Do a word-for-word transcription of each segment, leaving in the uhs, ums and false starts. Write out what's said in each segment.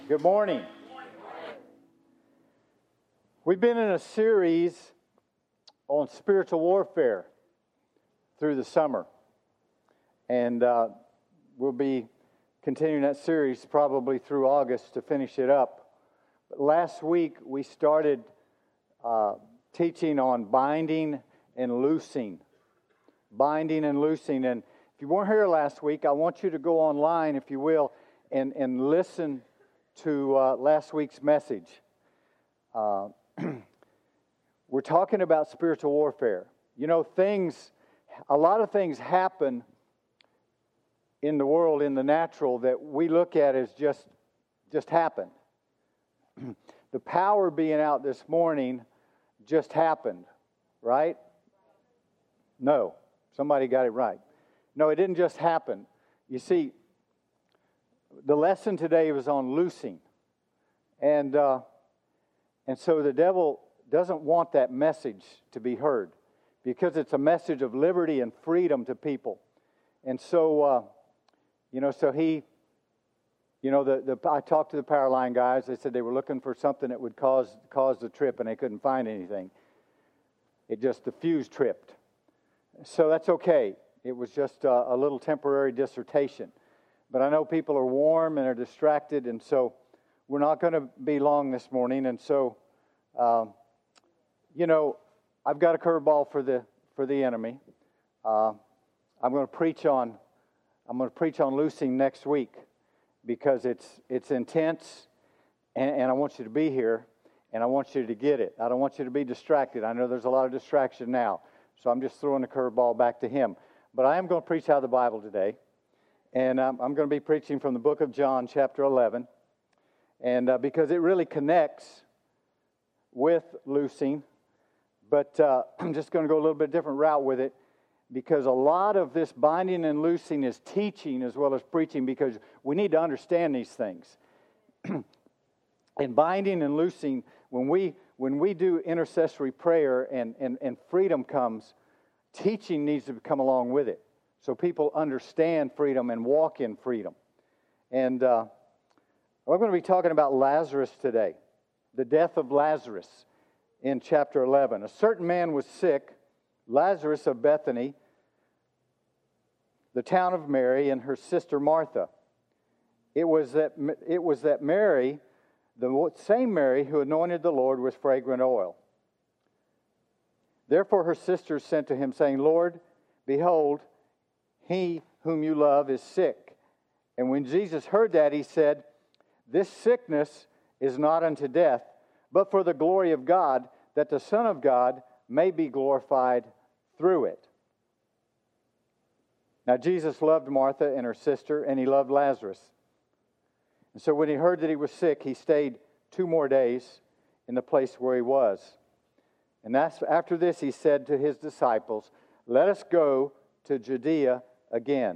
Good morning. We've been in a series on spiritual warfare through the summer. And uh, we'll be continuing that series probably through August to finish it up. But last week we started uh, teaching on binding and loosing. Binding and loosing. And if you weren't here last week, I want you to go online, if you will, and, and listen to uh, last week's message. Uh, we're talking about spiritual warfare. You know, things, a lot of things happen in the world, in the natural, that we look at as just, just happened. The power being out this morning just happened, right? No, somebody got it right. No, it didn't just happen. You see, the lesson today was on loosing. And uh, and so the devil doesn't want that message to be heard because it's a message of liberty and freedom to people. And so, uh, you know, so he, you know, the, the I talked to the power line guys. They said they were looking for something that would cause cause the trip, and they couldn't find anything. It just, the fuse tripped. So that's okay. It was just a, a little temporary dissertation. But I know people are warm and are distracted, and so we're not going to be long this morning. And so, um, you know, I've got a curveball for the for the enemy. Uh, I'm going to preach on I'm going to preach on loosing next week because it's it's intense, and, and I want you to be here, and I want you to get it. I don't want you to be distracted. I know there's a lot of distraction now, so I'm just throwing the curveball back to him. But I am going to preach out of the Bible today. And um, I'm going to be preaching from the book of John, chapter eleven. And uh, because it really connects with loosing. But uh, I'm just going to go a little bit different route with it. Because a lot of this binding and loosing is teaching as well as preaching. Because we need to understand these things. And binding and loosing, when we when we do intercessory prayer and, and, and freedom comes, teaching needs to come along with it. So people understand freedom and walk in freedom. And uh, we're going to be talking about Lazarus today. The death of Lazarus in chapter eleven. A certain man was sick, Lazarus of Bethany, the town of Mary, and her sister Martha. It was that, it was that Mary, the same Mary who anointed the Lord with fragrant oil. Therefore her sisters sent to him, saying, Lord, behold, he whom you love is sick. And when Jesus heard that, he said, this sickness is not unto death, but for the glory of God, that the Son of God may be glorified through it. Now Jesus loved Martha and her sister, and he loved Lazarus. And so when he heard that he was sick, he stayed two more days in the place where he was. And that's, after this he said to his disciples, let us go to Judea again.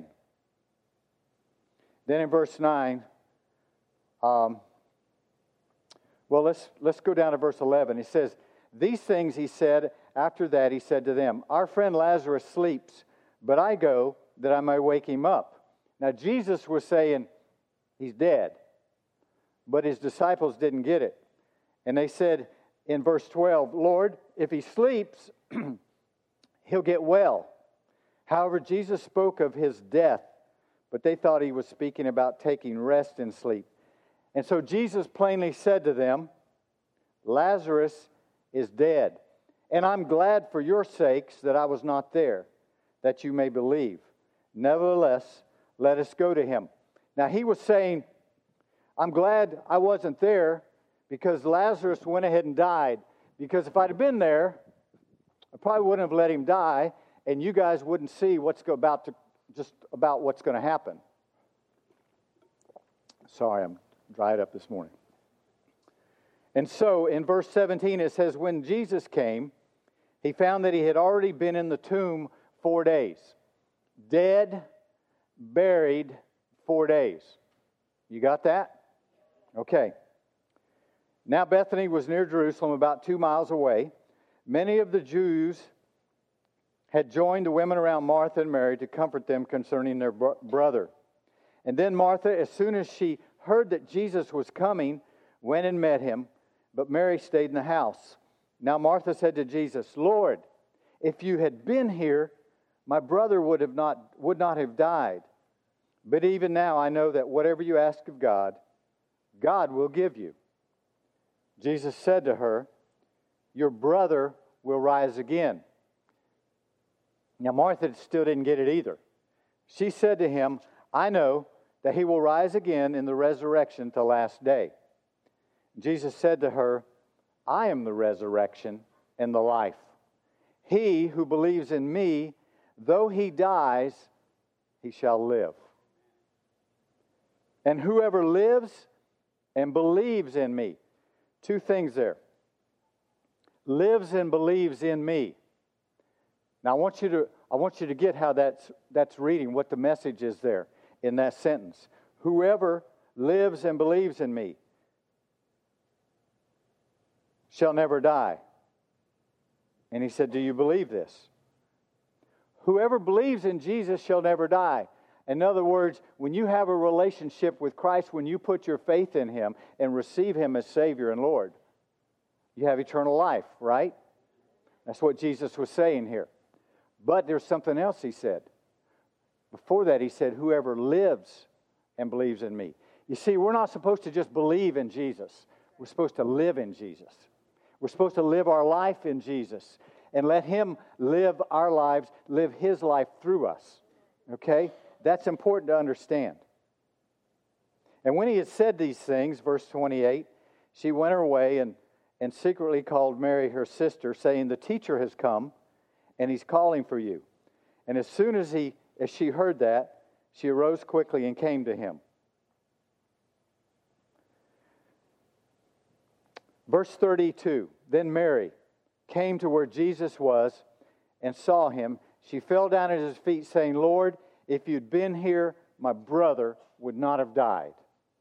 Then in verse nine, um, well, let's let's go down to verse eleven. He says, these things he said, after that he said to them, our friend Lazarus sleeps, but I go that I may wake him up. Now Jesus was saying, he's dead. But his disciples didn't get it. And they said in verse twelve, Lord, if he sleeps, he'll get well. However, Jesus spoke of his death, but they thought he was speaking about taking rest in sleep. And so Jesus plainly said to them, Lazarus is dead. And I'm glad for your sakes that I was not there, that you may believe. Nevertheless, let us go to him. Now he was saying, I'm glad I wasn't there because Lazarus went ahead and died. Because if I'd have been there, I probably wouldn't have let him die. And you guys wouldn't see what's about to, just about what's going to happen. Sorry, I'm dried up this morning. And so in verse seventeen it says, when Jesus came, he found that he had already been in the tomb four days. Dead, buried, four days. You got that? Okay. Now Bethany was near Jerusalem, about two miles away. Many of the Jews had joined the women around Martha and Mary to comfort them concerning their bro- brother. And then Martha, as soon as she heard that Jesus was coming, went and met him, but Mary stayed in the house. Now Martha said to Jesus, Lord, if you had been here, my brother would have not would not have died. But even now I know that whatever you ask of God, God will give you. Jesus said to her, your brother will rise again. Now Martha still didn't get it either. She said to him, I know that he will rise again in the resurrection the last day. Jesus said to her, I am the resurrection and the life. He who believes in me, though he dies, he shall live. And whoever lives and believes in me, two things there. Lives and believes in me. Now I want you to I want you to get how that's that's reading, what the message is there in that sentence. Whoever lives and believes in me shall never die. And he said, do you believe this? Whoever believes in Jesus shall never die. In other words, when you have a relationship with Christ, when you put your faith in him and receive him as Savior and Lord, you have eternal life, right? That's what Jesus was saying here. But there's something else he said. Before that, he said, whoever lives and believes in me. You see, we're not supposed to just believe in Jesus. We're supposed to live in Jesus. We're supposed to live our life in Jesus and let him live our lives, live his life through us. Okay? That's important to understand. And when he had said these things, verse twenty-eight, she went her way and, and secretly called Mary, her sister, saying, the teacher has come, and he's calling for you. And as soon as he as she heard that, she arose quickly and came to him. Verse thirty-two, then Mary came to where Jesus was and saw him. She fell down at his feet, saying, Lord, if you'd been here, my brother would not have died.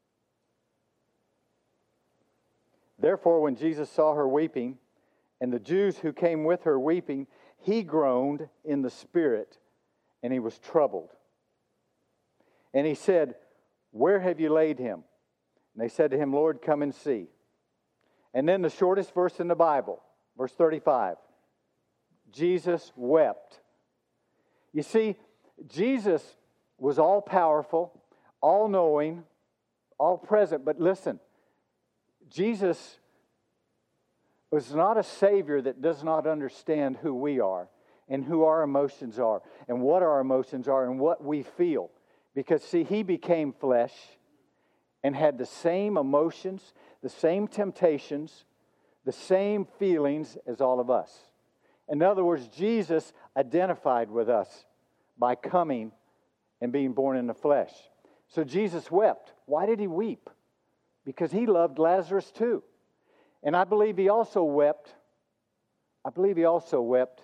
Therefore, when Jesus saw her weeping, and the Jews who came with her weeping, he groaned in the spirit, and he was troubled. And he said, where have you laid him? And they said to him, Lord, come and see. And then the shortest verse in the Bible, verse thirty-five. Jesus wept. You see, Jesus was all-powerful, all-knowing, all-present. But listen, Jesus was not a Savior that does not understand who we are and who our emotions are and what our emotions are and what we feel. Because, see, he became flesh and had the same emotions, the same temptations, the same feelings as all of us. In other words, Jesus identified with us by coming and being born in the flesh. So Jesus wept. Why did he weep? Because he loved Lazarus too. And I believe he also wept, I believe he also wept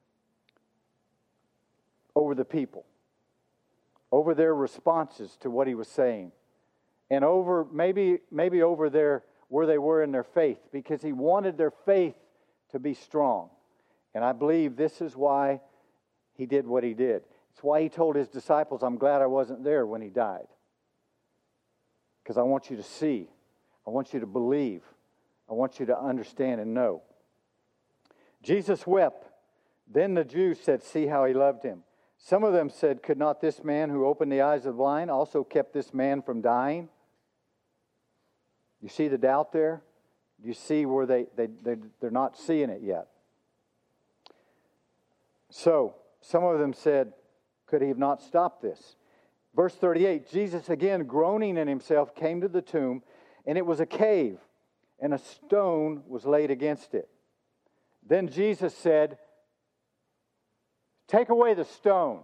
over the people, over their responses to what he was saying, and over maybe maybe over their where they were in their faith, because he wanted their faith to be strong. And I believe this is why he did what he did. It's why he told his disciples, I'm glad I wasn't there when he died. Because I want you to see. I want you to believe. I want you to understand and know. Jesus wept. Then the Jews said, see how he loved him. Some of them said, could not this man who opened the eyes of the blind also kept this man from dying? You see the doubt there? You see where they, they, they, they're not seeing it yet. So, some of them said, could he have not stopped this? Verse thirty-eight, Jesus again, groaning in himself, came to the tomb, and it was a cave, and a stone was laid against it. Then Jesus said, take away the stone.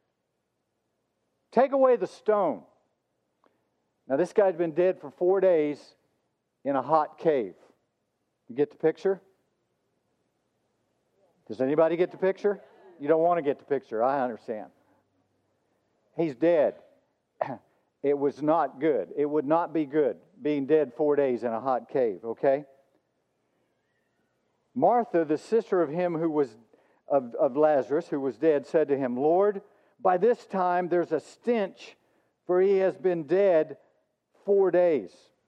Take away the stone. Now, this guy's been dead for four days in a hot cave. You get the picture? Does anybody get the picture? You don't want to get the picture, I understand. He's dead. It was not good. It would not be good being dead four days in a hot cave, okay? Martha, the sister of him who was of, of Lazarus, who was dead, said to him, Lord, by this time there's a stench, for he has been dead four days.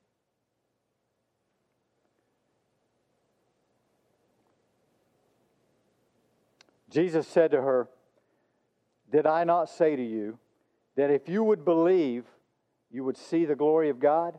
Jesus said to her, "Did I not say to you that if you would believe, you would see the glory of God?"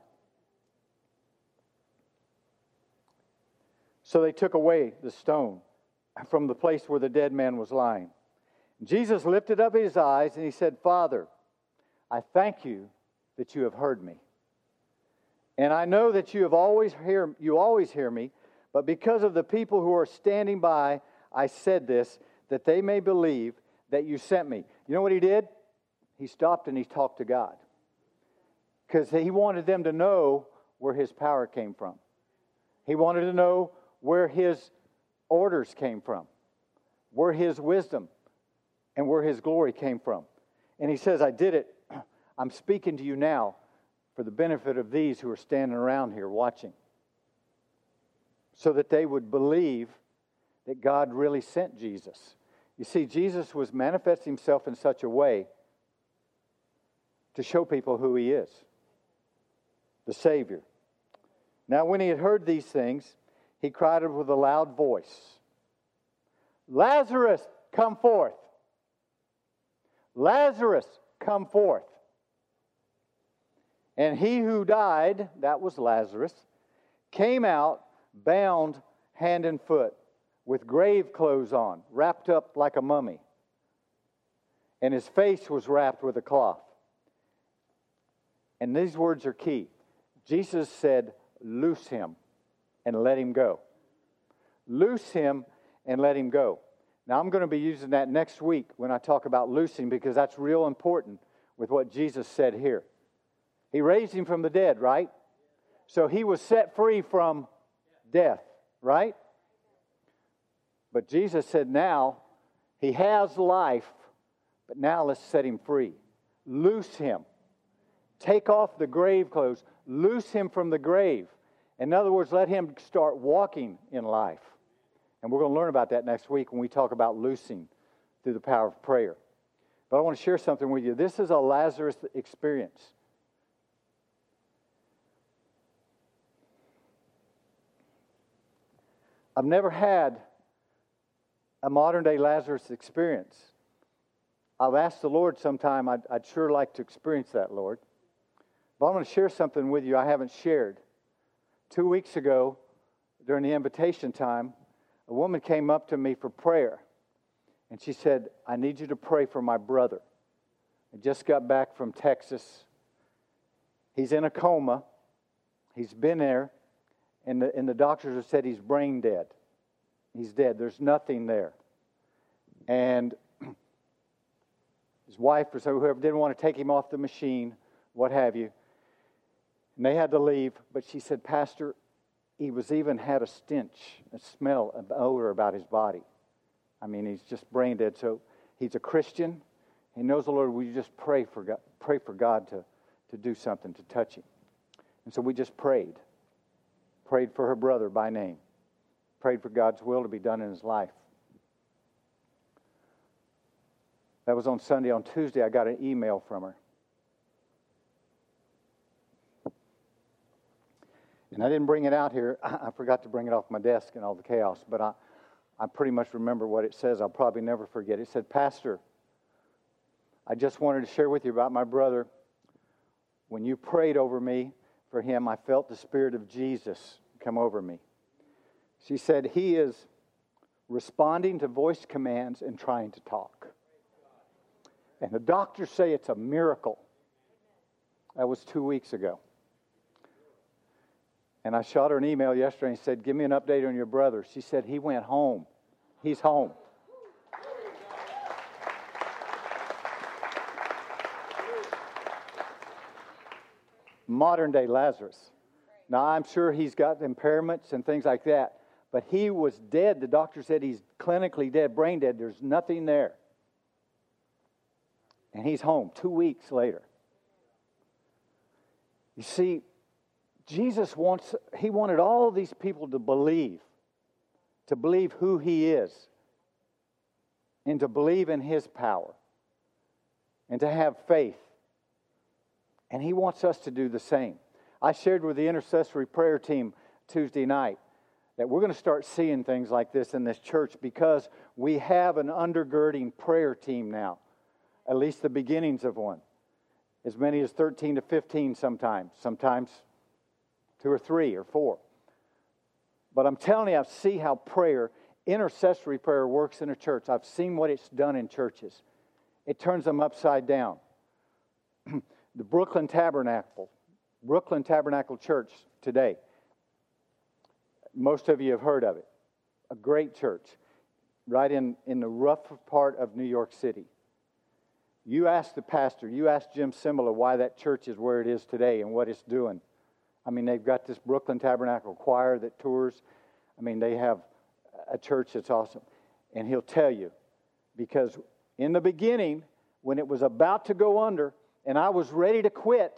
So they took away the stone from the place where the dead man was lying. Jesus lifted up his eyes and he said, "Father, I thank you that you have heard me. And I know that you have always hear you always hear me, but because of the people who are standing by, I said this, that they may believe that you sent me." You know what he did? He stopped and he talked to God. Because he wanted them to know where his power came from. He wanted to know where his orders came from, where his wisdom and where his glory came from. And he says, "I did it. I'm speaking to you now for the benefit of these who are standing around here watching, so that they would believe that God really sent Jesus." You see, Jesus was manifesting himself in such a way to show people who he is, the Savior. Now, when he had heard these things, he cried out with a loud voice, "Lazarus, come forth! Lazarus, come forth!" And he who died, that was Lazarus, came out bound hand and foot, with grave clothes on, wrapped up like a mummy. And his face was wrapped with a cloth. And these words are key. Jesus said, "Loose him and let him go." Loose him and let him go. Now, I'm going to be using that next week when I talk about loosing, because that's real important with what Jesus said here. He raised him from the dead, right? So he was set free from death, right? But Jesus said now he has life, but now let's set him free. Loose him. Take off the grave clothes. Loose him from the grave. In other words, let him start walking in life. And we're going to learn about that next week when we talk about loosing through the power of prayer. But I want to share something with you. This is a Lazarus experience. I've never had a modern-day Lazarus experience. I've asked the Lord sometime, I'd, I'd sure like to experience that, Lord. But I want to share something with you I haven't shared. Two weeks ago, during the invitation time, a woman came up to me for prayer. And she said, "I need you to pray for my brother. I just got back from Texas. He's in a coma. He's been there. And the, and the doctors have said he's brain dead. He's dead. There's nothing there." And his wife or so, whoever didn't want to take him off the machine, what have you. And they had to leave. But she said, "Pastor, he was even had a stench, a smell, an odor about his body. I mean, he's just brain dead." So he's a Christian. He knows the Lord. Will you just pray for God, pray for God to, to do something, to touch him? And so we just prayed. Prayed for her brother by name. Prayed for God's will to be done in his life. That was on Sunday. On Tuesday, I got an email from her. And I didn't bring it out here. I forgot to bring it off my desk and all the chaos. But I, I pretty much remember what it says. I'll probably never forget. It said, "Pastor, I just wanted to share with you about my brother. When you prayed over me for him, I felt the Spirit of Jesus come over me." She said, "He is responding to voice commands and trying to talk. And the doctors say it's a miracle." That was two weeks ago. And I shot her an email yesterday and said, "Give me an update on your brother." She said, "He went home. He's home." Modern day Lazarus. Now, I'm sure he's got impairments and things like that, but he was dead. The doctor said he's clinically dead, brain dead. There's nothing there. And he's home two weeks later. You see, Jesus wants, he wanted all these people to believe, to believe who he is, and to believe in his power, and to have faith. And he wants us to do the same. I shared with the intercessory prayer team Tuesday night that we're going to start seeing things like this in this church because we have an undergirding prayer team now, at least the beginnings of one. As many as thirteen to fifteen sometimes, sometimes two or three or four. But I'm telling you, I see how prayer, intercessory prayer works in a church. I've seen what it's done in churches. It turns them upside down. The Brooklyn Tabernacle, Brooklyn Tabernacle Church today. Most of you have heard of it. A great church, right in, in the rough part of New York City. You ask the pastor, you ask Jim Simula why that church is where it is today and what it's doing. I mean, they've got this Brooklyn Tabernacle choir that tours. I mean, they have a church that's awesome. And he'll tell you, because in the beginning, when it was about to go under, and I was ready to quit,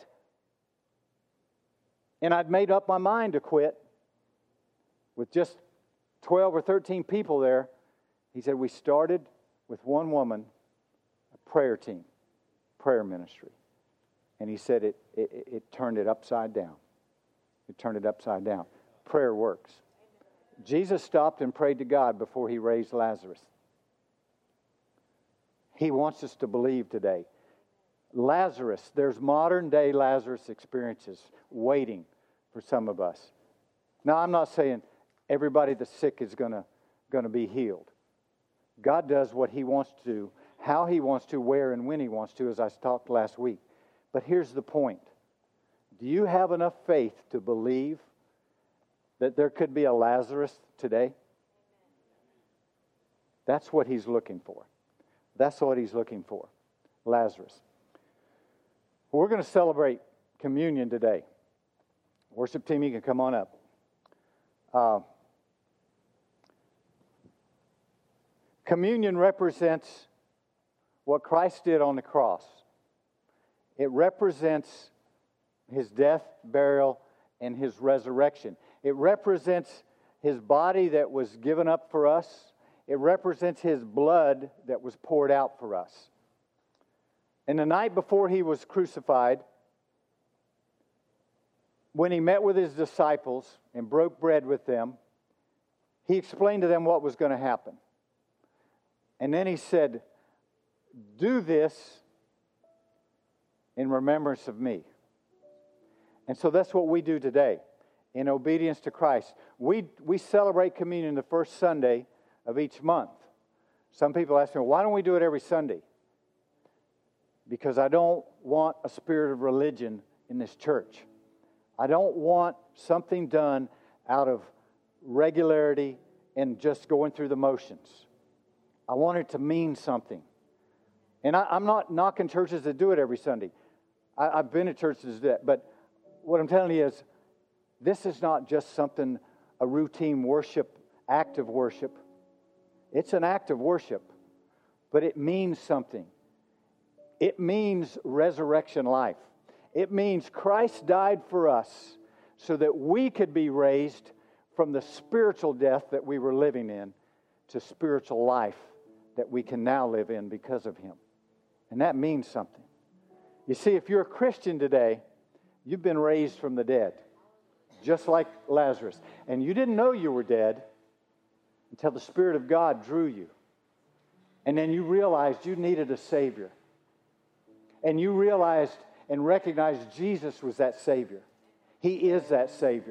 and I'd made up my mind to quit, with just twelve or thirteen people there, he said, we started with one woman, a prayer team, prayer ministry. And he said it, it, it turned it upside down. It turned it upside down. Prayer works. Jesus stopped and prayed to God before he raised Lazarus. He wants us to believe today. Lazarus, there's modern day Lazarus experiences waiting for some of us. Now, I'm not saying everybody that's sick is going to going to be healed. God does what he wants to do, how he wants to, where and when he wants to, as I talked last week. But here's the point. Do you have enough faith to believe that there could be a Lazarus today? That's what he's looking for. That's what he's looking for. Lazarus. We're going to celebrate communion today. Worship team, you can come on up. Uh, communion represents what Christ did on the cross. It represents his death, burial, and his resurrection. It represents his body that was given up for us. It represents his blood that was poured out for us. And the night before he was crucified, when he met with his disciples and broke bread with them, he explained to them what was going to happen. And then he said, do this in remembrance of me. And so that's what we do today in obedience to Christ. We, we celebrate communion the first Sunday of each month. Some people ask me, why don't we do it every Sunday? Because I don't want a spirit of religion in this church. I don't want something done out of regularity and just going through the motions. I want it to mean something. And I, I'm not knocking churches that do it every Sunday. I, I've been at churches that do that. But what I'm telling you is, this is not just something, a routine worship, act of worship. It's an act of worship, but it means something. It means resurrection life. It means Christ died for us so that we could be raised from the spiritual death that we were living in to spiritual life that we can now live in because of him. And that means something. You see, if you're a Christian today, you've been raised from the dead, just like Lazarus. And you didn't know you were dead until the Spirit of God drew you. And then you realized you needed a Savior. And you realized and recognized Jesus was that Savior. He is that Savior.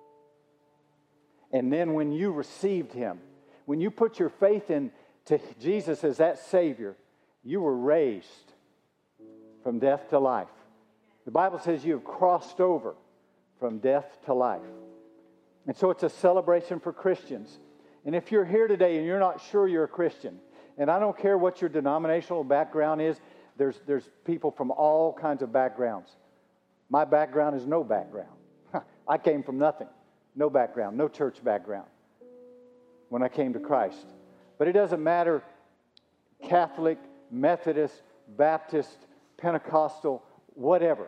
And then when you received him, when you put your faith in to Jesus as that Savior, you were raised from death to life. The Bible says you have crossed over from death to life. And so it's a celebration for Christians. And if you're here today and you're not sure you're a Christian, and I don't care what your denominational background is, there's, there's people from all kinds of backgrounds. My background is no background. I came from nothing. No background, no church background when I came to Christ. But it doesn't matter, Catholic, Methodist, Baptist, Pentecostal, whatever.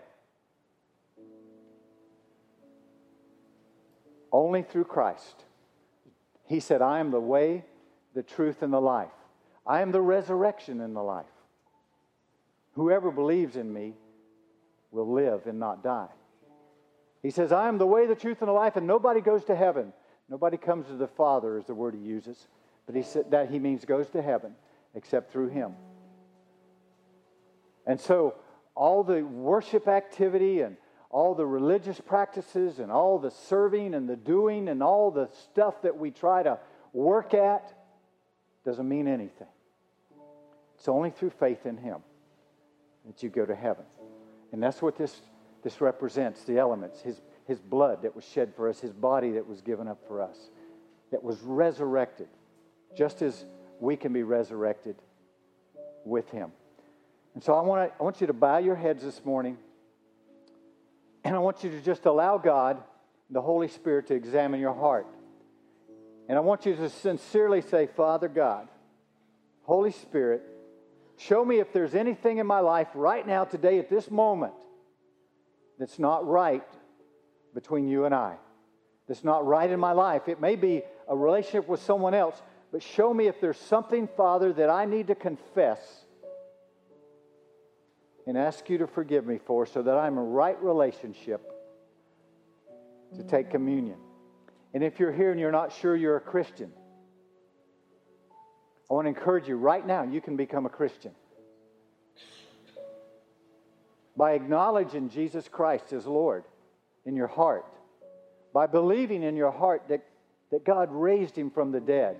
Only through Christ. He said, I am the way, the truth, and the life. I am the resurrection and the life. Whoever believes in me will live and not die. He says, I am the way, the truth, and the life, and nobody goes to heaven. Nobody comes to the Father is the word he uses. But he said that he means goes to heaven except through him. And so all the worship activity and all the religious practices and all the serving and the doing and all the stuff that we try to work at doesn't mean anything. It's only through faith in him that you go to heaven. And that's what this, this represents, the elements. His, his blood that was shed for us, his body that was given up for us, that was resurrected, just as we can be resurrected with him. And so I want to, I want you to bow your heads this morning, and I want you to just allow God, the Holy Spirit, to examine your heart. And I want you to sincerely say, Father God, Holy Spirit, show me if there's anything in my life right now, today, at this moment, that's not right between you and I. That's not right in my life. It may be a relationship with someone else, but show me if there's something, Father, that I need to confess and ask you to forgive me for, so that I'm in a right relationship to take communion. And if you're here and you're not sure you're a Christian, I want to encourage you right now, you can become a Christian. By acknowledging Jesus Christ as Lord in your heart. By believing in your heart that, that God raised him from the dead.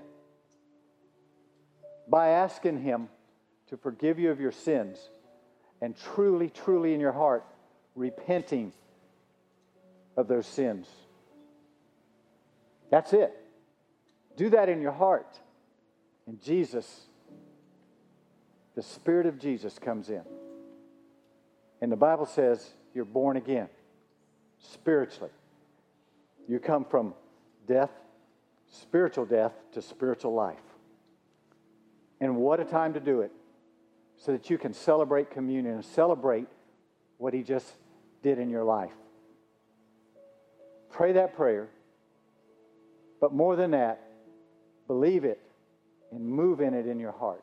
By asking him to forgive you of your sins. And truly, truly in your heart, repenting of those sins. That's it. Do that in your heart. And Jesus, the Spirit of Jesus comes in. And the Bible says you're born again. Spiritually. You come from death, spiritual death, to spiritual life. And what a time to do it. So that you can celebrate communion and celebrate what he just did in your life. Pray that prayer. But more than that, believe it and move in it in your heart.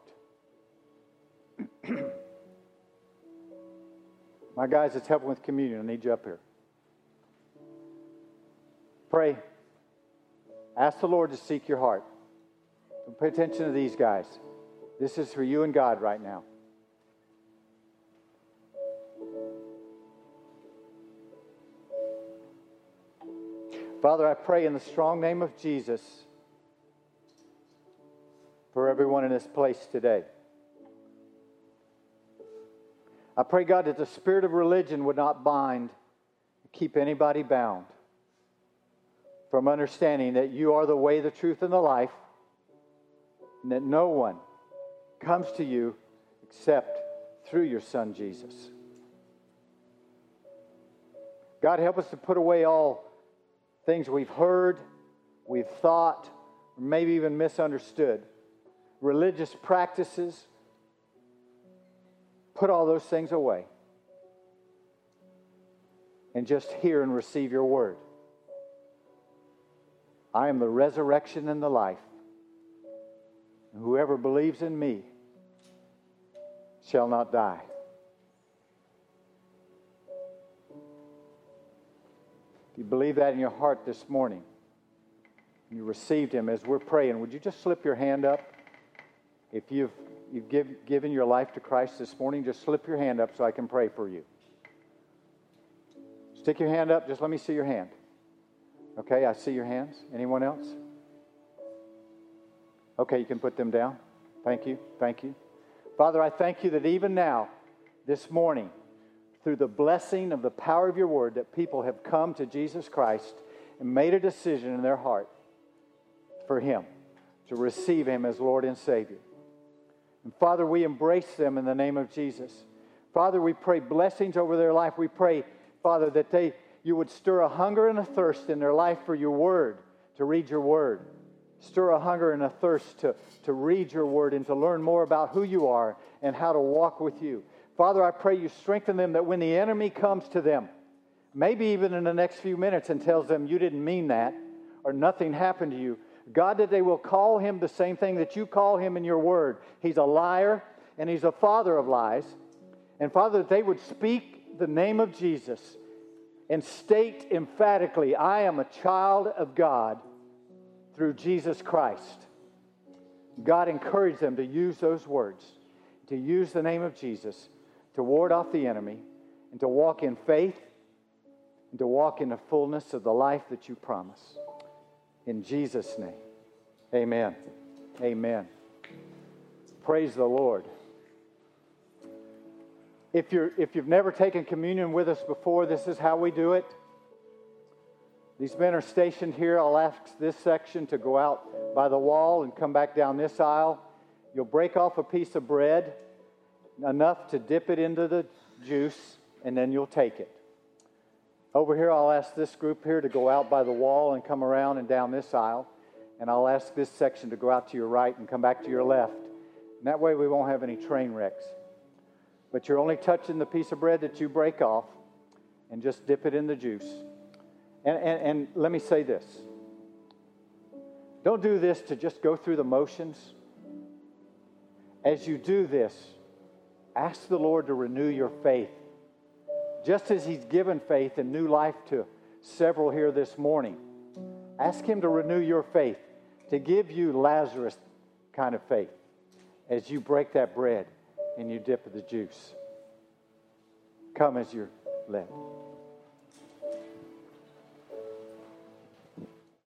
My guys that's helping with communion, I need you up here. Pray. Ask the Lord to seek your heart. Don't pay attention to these guys. This is for you and God right now. Father, I pray in the strong name of Jesus for everyone in this place today. I pray, God, that the spirit of religion would not bind, keep anybody bound from understanding that you are the way, the truth, and the life, and that no one comes to you except through your Son, Jesus. God, help us to put away all things we've heard, we've thought, or maybe even misunderstood. Religious practices. Put all those things away. And just hear and receive your word. I am the resurrection and the life. And whoever believes in me shall not die. If you believe that in your heart this morning, and you received him as we're praying, would you just slip your hand up? If you've, you've give, given your life to Christ this morning, just slip your hand up so I can pray for you. Stick your hand up. Just let me see your hand. Okay, I see your hands. Anyone else? Okay, you can put them down. Thank you. Thank you. Father, I thank you that even now, this morning, through the blessing of the power of your word, that people have come to Jesus Christ and made a decision in their heart for him, to receive him as Lord and Savior. And Father, we embrace them in the name of Jesus. Father, we pray blessings over their life. We pray, Father, that they you would stir a hunger and a thirst in their life for your word, to read your word. Stir a hunger and a thirst to, to read your word and to learn more about who you are and how to walk with you. Father, I pray you strengthen them that when the enemy comes to them, maybe even in the next few minutes, and tells them you didn't mean that or nothing happened to you, God, that they will call him the same thing that you call him in your word. He's a liar and he's a father of lies. And Father, that they would speak the name of Jesus and state emphatically, I am a child of God through Jesus Christ. God encouraged them to use those words, to use the name of Jesus, to ward off the enemy, and to walk in faith, and to walk in the fullness of the life that you promise. In Jesus' name, amen. Amen. Praise the Lord. If you're if you've never taken communion with us before, this is how we do it. These men are stationed here. I'll ask this section to go out by the wall and come back down this aisle. You'll break off a piece of bread, enough to dip it into the juice, and then you'll take it. Over here, I'll ask this group here to go out by the wall and come around and down this aisle. And I'll ask this section to go out to your right and come back to your left. And that way we won't have any train wrecks. But you're only touching the piece of bread that you break off and just dip it in the juice. And, and, and let me say this. Don't do this to just go through the motions. As you do this, ask the Lord to renew your faith. Just as He's given faith and new life to several here this morning. Ask Him to renew your faith, to give you Lazarus kind of faith as you break that bread and you dip the juice. Come as you're led.